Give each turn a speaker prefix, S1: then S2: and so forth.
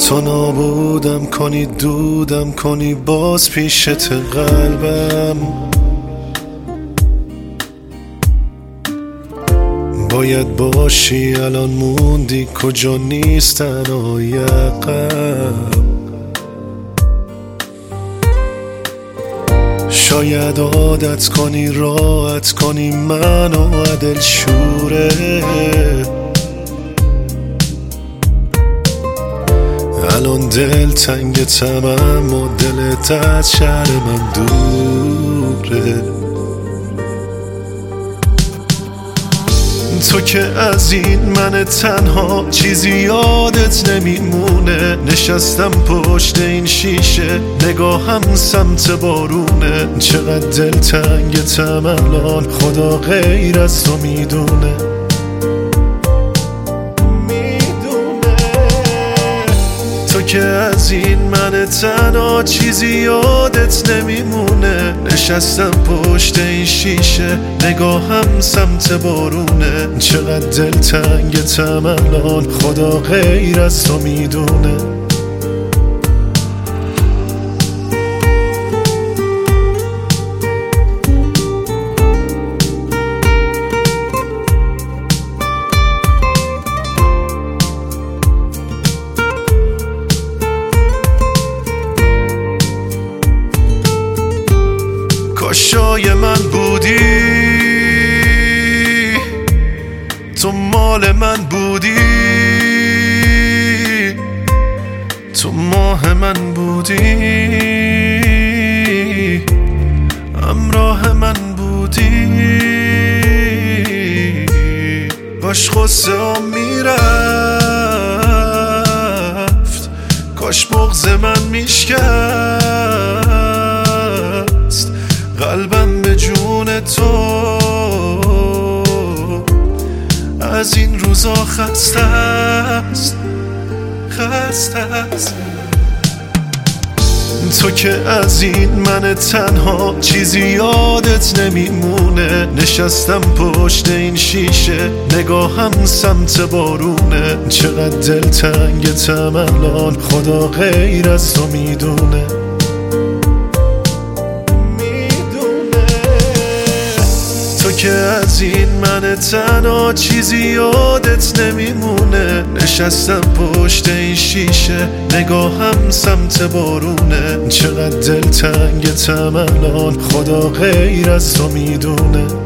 S1: تو نابودم کنی، دودم کنی باز پیشت قلبم. باید باشی الان موندی کجا نیستن عقب. شاید عادت کنی راحت کنی منو عدل شوره. الان دل تنگ تمام و دلت از شهر من دوره. تو که از این من تنها چیزی یادت نمیمونه. نشستم پشت این شیشه نگاهم سمت بارونه. چقدر دل تنگتم الان خدا غیر از تو میدونه. تو که از این من تنها چیزی یادت نمیمونه. نشستم پشت این شیشه نگاهم سمت بارونه. چقدر دل تنگتم الان خدا غیر از تو میدونه. کاشای من بودی، تو مال من بودی، تو ماه من بودی، همراه من بودی. کاش غصه ها میرفت، کاش بغض من میشکست قلبم به جون تو. از این روزا خسته است، خسته است. تو که از این من تنها چیزی یادت نمیمونه. نشستم پشت این شیشه نگاهم سمت بارونه. چقدر دل تنگتم الان خدا غیر از تو میدونه. تو که از این من تنها چیزی یادت نمیمونه. نشستم پشت این شیشه نگاهم سمت بارونه. چقدر دل تنگتم الان خدا غیر از تو میدونه.